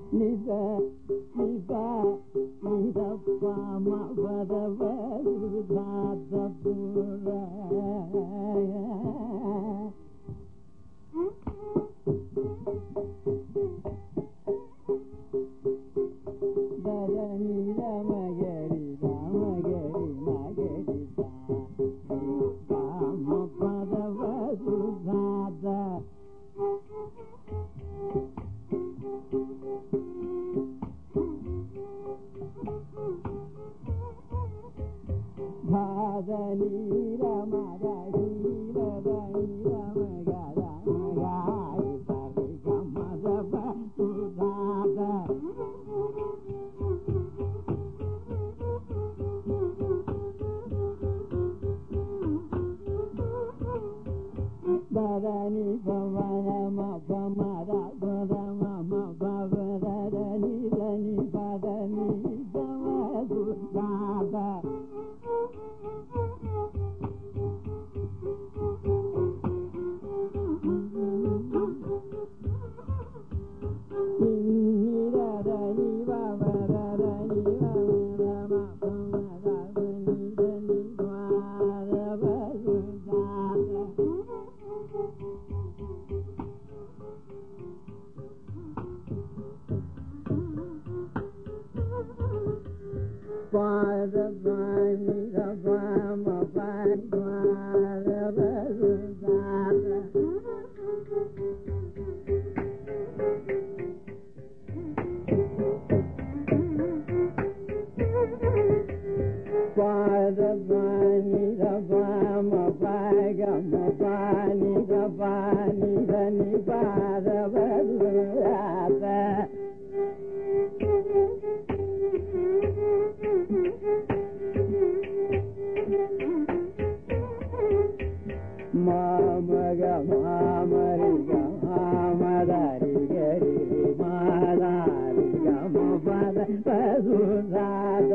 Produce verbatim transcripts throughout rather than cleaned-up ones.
நித நித நித பாம பதவருதாத புர தரணி ரமகரி ராமகரி மகரி பாம பதவருதாத பாதனி ரமகரி ரமகரி ரமகரி பரிகமதவருதாத தரணி பவனம பமர பரமம பவரணி தனி பதனி தவருதாத நிரரணி பவரணி பவரம பமரணி தனி பவருதாத பாதபாணி ரபாம பாத்வாரவருதாத பாதபாணி ரபாம பாகம பாணி ரபாணி தனி பாதவருதாத மாமக மாமரிக மாமதாரி கரி மாதாரி கமபத பசுதாத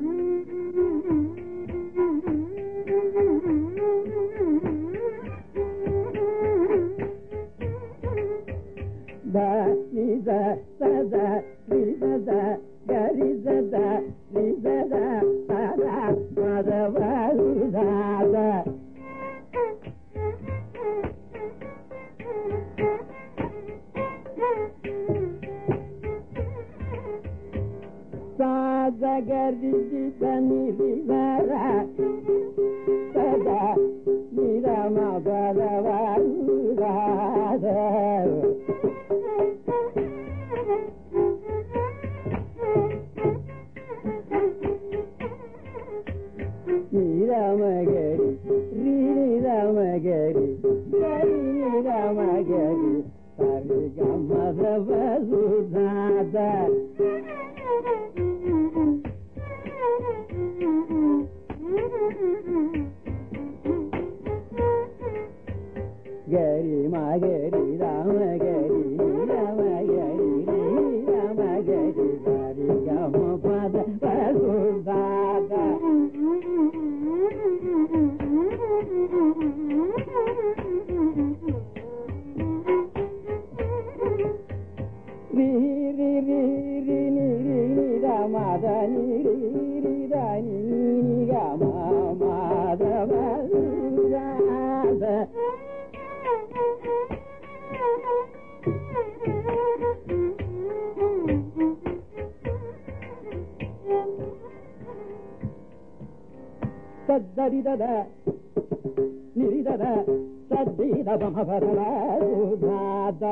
நித சத நித கரி சத நித சத மதவருதாத சாதகரி நிரிவர சதா நிரம பரவருதாத நிரமகரி நிரமகரி நிரமகரி பரிகமதவருதாத கரி மகரி ராமகரி ராமகரி ராமகரி பரிகம பத பசுதாத ரீரி ரீரி நிரி நிரமத நிரி ரிதனி நிகம மாதவருதாத தத்தரிதத நிரிதத சத்திதபமபரவருதாத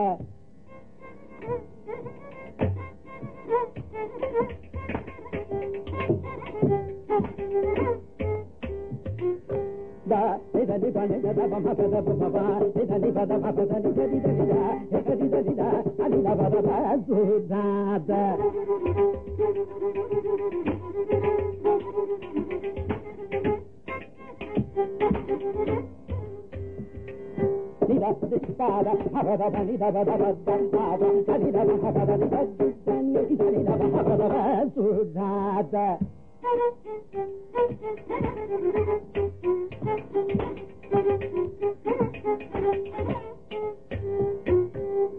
இதனி பணிதபமபதபபா இதனி பதமபதனி கதிதனிதா கதிதனிதா அனிதபதபசுதாத நிதபதிபாத அவதபனிதபதபதபாத அனிதபமபதனி கதிதனிதபமபதபசுதாத பாத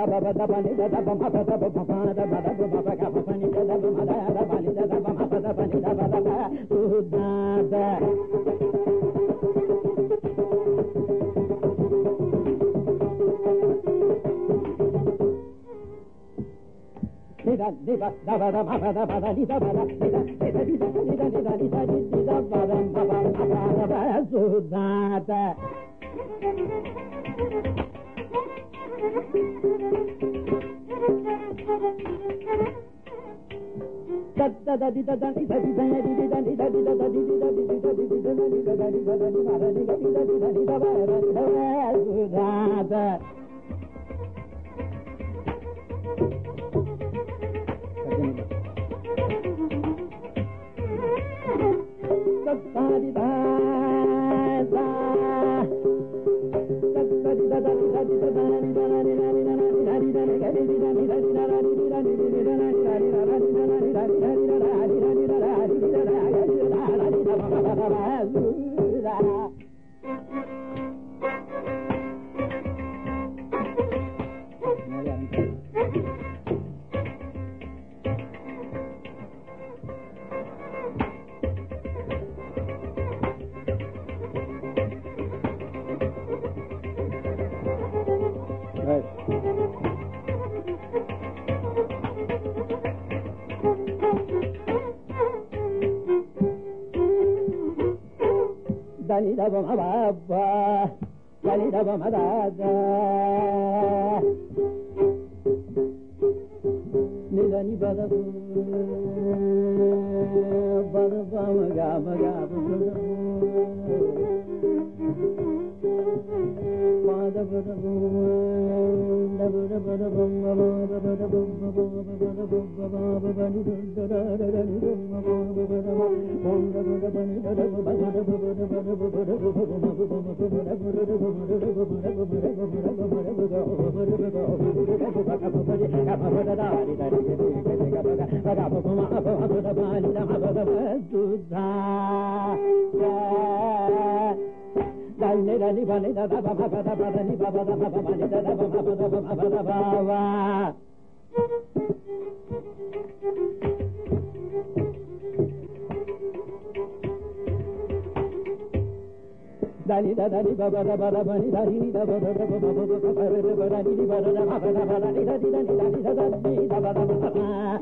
Dani da dani ba ba da ba da ba ni da ni da ba da ba ba ba ba ba ba da ba da ni ba da da ba da ba da ni da ni da ni da ni da da ni da ba da ba ba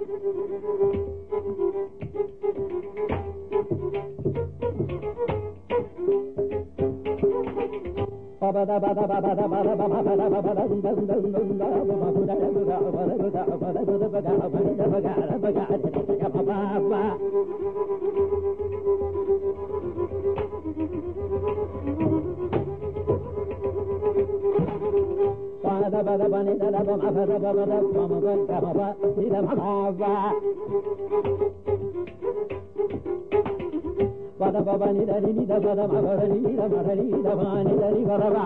ba ba da ba da ba da ba da ba da ba ba da ba da dum da dum da dum da dum da ba ba da da ba da ba da ba da ba da ba da ba da ba da ba da ba da ba da ba ba ba Bada bada bani da ba ma bada ba bada ma ma ba da ba ni da ma ba bada ba ba ni da ni da bada ma ba ni da ma ni da ba ni da ni ba ba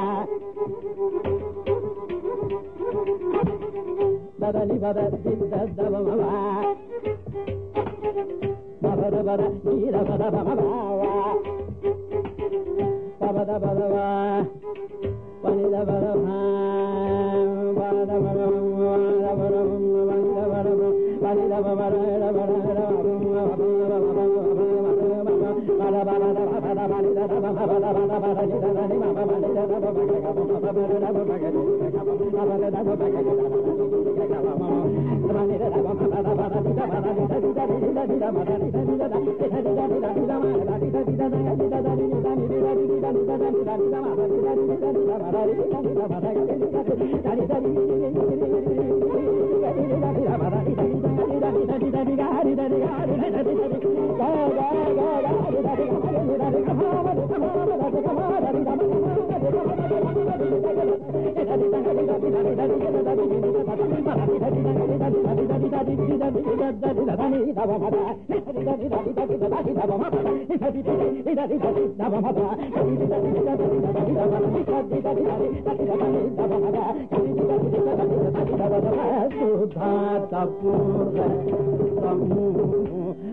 bada ni bada ni da da ba ma ba bada bada ni da bada ba ma ba bada bada ba pani da bada ba bada bada bada bada pani da ba bada da bada da bada bada bada pani da ba bada bada bada ni da ni ma ba ni da ba ba ga ba ba ba da ba ga ga ga ba ba da da ba ga ga ga ba ma pani da ba bada bada ni da bada ni da ni da ni da ni da ma da ni da ni da ni da ni da ni da ni da ma da ni da ni da ni da ni da ni da ni da ni da ni da ni da ni da ma da ni da ni da ni da ma da ni da ni da ma da ni da ni da ni da ni da